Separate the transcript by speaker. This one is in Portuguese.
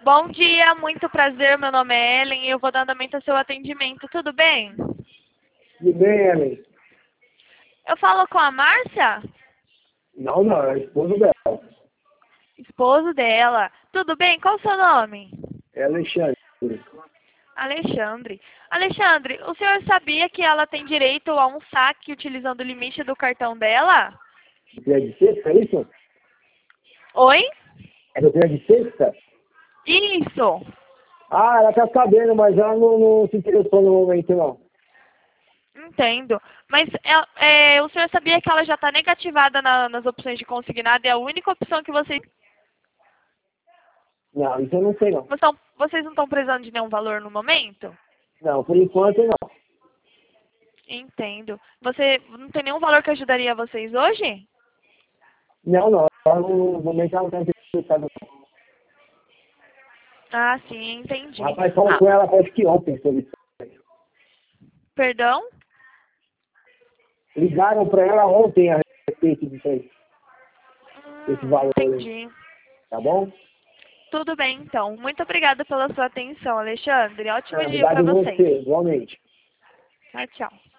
Speaker 1: Bom dia, muito prazer. Meu nome é Ellen e eu vou dar andamento ao seu atendimento. Tudo bem?
Speaker 2: Tudo bem, Ellen?
Speaker 1: Eu falo com a Márcia,
Speaker 2: Não, é a esposa dela.
Speaker 1: esposo dela. Tudo bem? Qual o seu nome?
Speaker 2: É Alexandre.
Speaker 1: Alexandre. Alexandre, o senhor sabia que ela tem direito a um saque utilizando o limite do cartão dela?
Speaker 2: Dia de sexta, é isso?
Speaker 1: Oi?
Speaker 2: É do dia de sexta?
Speaker 1: Isso.
Speaker 2: Ah, ela tá sabendo, mas ela não se interessou no momento, não.
Speaker 1: Entendo. Mas o senhor sabia que ela já está negativada nas opções de consignado e a única opção que
Speaker 2: Não, isso eu não sei, não.
Speaker 1: vocês não estão precisando de nenhum valor no momento?
Speaker 2: Não, por enquanto, não.
Speaker 1: Entendo. Você não tem nenhum valor que ajudaria vocês hoje?
Speaker 2: Não. Ela no momento ela não tá interessada, não.
Speaker 1: Ah, sim, entendi.
Speaker 2: O rapaz falou com ela, acho que ontem, sobre isso.
Speaker 1: Perdão?
Speaker 2: Ligaram pra ela ontem a respeito disso aí. Esse valor aí.
Speaker 1: Entendi.
Speaker 2: Tá bom?
Speaker 1: Tudo bem, então. Muito obrigada pela sua atenção, Alexandre. Ótimo dia
Speaker 2: Obrigado
Speaker 1: para
Speaker 2: a
Speaker 1: vocês.
Speaker 2: você, igualmente.
Speaker 1: Tchau, tchau.